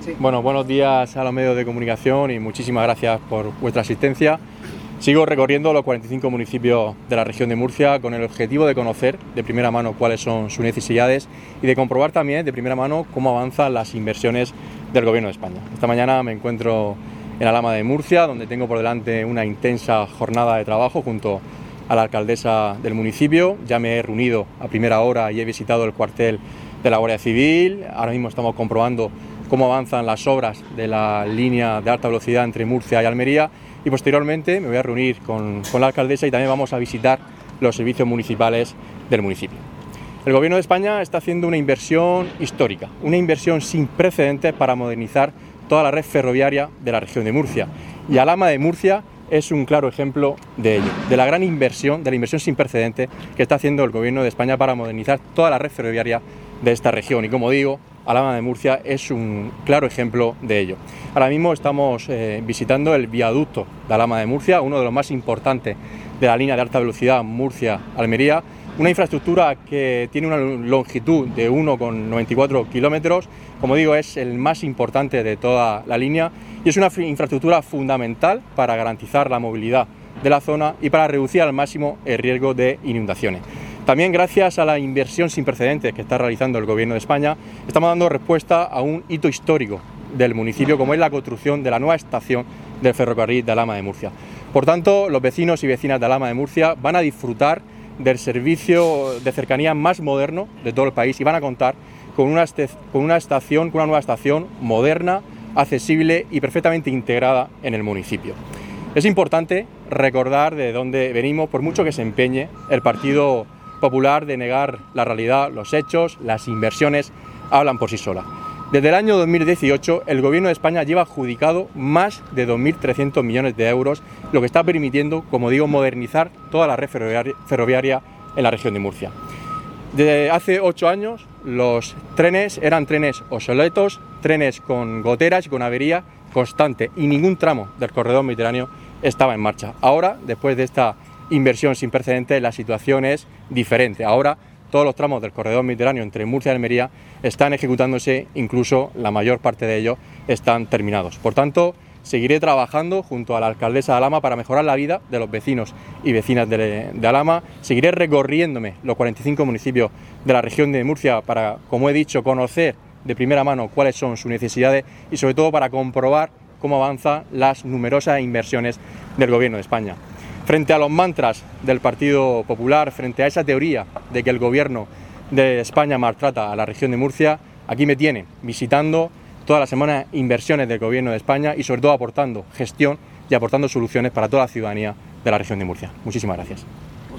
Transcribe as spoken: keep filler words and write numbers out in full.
Sí. Bueno, buenos días a los medios de comunicación y muchísimas gracias por vuestra asistencia. Sigo recorriendo los cuarenta y cinco municipios de la región de Murcia con el objetivo de conocer de primera mano cuáles son sus necesidades y de comprobar también de primera mano cómo avanzan las inversiones del Gobierno de España. Esta mañana me encuentro en Alhama de Murcia, donde tengo por delante una intensa jornada de trabajo junto a la alcaldesa del municipio. Ya me he reunido a primera hora y he visitado el cuartel de la Guardia Civil. Ahora mismo estamos comprobando cómo avanzan las obras de la línea de alta velocidad entre Murcia y Almería y posteriormente me voy a reunir con, con la alcaldesa y también vamos a visitar los servicios municipales del municipio. El Gobierno de España está haciendo una inversión histórica, una inversión sin precedentes para modernizar toda la red ferroviaria de la región de Murcia, y Alhama de Murcia es un claro ejemplo de ello, de la gran inversión, de la inversión sin precedentes que está haciendo el Gobierno de España para modernizar toda la red ferroviaria de esta región. Y como digo, Alhama de Murcia es un claro ejemplo de ello. Ahora mismo estamos eh, visitando el viaducto de Alhama de Murcia, uno de los más importantes de la línea de alta velocidad Murcia-Almería, una infraestructura que tiene una longitud de uno coma noventa y cuatro kilómetros, como digo, es el más importante de toda la línea y es una infraestructura fundamental para garantizar la movilidad de la zona y para reducir al máximo el riesgo de inundaciones. También gracias a la inversión sin precedentes que está realizando el Gobierno de España, estamos dando respuesta a un hito histórico del municipio, como es la construcción de la nueva estación del ferrocarril de Alhama de Murcia. Por tanto, los vecinos y vecinas de Alhama de Murcia van a disfrutar del servicio de cercanía más moderno de todo el país y van a contar con una, con una estación, con una nueva estación moderna, accesible y perfectamente integrada en el municipio. Es importante recordar de dónde venimos, por mucho que se empeñe el Partido Popular de negar la realidad. Los hechos, las inversiones hablan por sí solas. Desde el año dos mil dieciocho el Gobierno de España lleva adjudicado más de dos mil trescientos millones de euros, lo que está permitiendo, como digo, modernizar toda la red ferroviaria en la región de Murcia. Desde hace ocho años los trenes eran trenes obsoletos, trenes con goteras y con avería constante y ningún tramo del corredor mediterráneo estaba en marcha. Ahora, después de esta inversión sin precedentes, la situación es diferente. Ahora todos los tramos del corredor mediterráneo entre Murcia y Almería están ejecutándose, incluso la mayor parte de ellos están terminados. Por tanto, seguiré trabajando junto a la alcaldesa de Alhama para mejorar la vida de los vecinos y vecinas de, de Alhama. Seguiré recorriéndome los cuarenta y cinco municipios de la región de Murcia para, como he dicho, conocer de primera mano cuáles son sus necesidades y sobre todo para comprobar cómo avanzan las numerosas inversiones del Gobierno de España. Frente a los mantras del Partido Popular, frente a esa teoría de que el Gobierno de España maltrata a la región de Murcia, aquí me tienen visitando todas las semanas inversiones del Gobierno de España y sobre todo aportando gestión y aportando soluciones para toda la ciudadanía de la región de Murcia. Muchísimas gracias.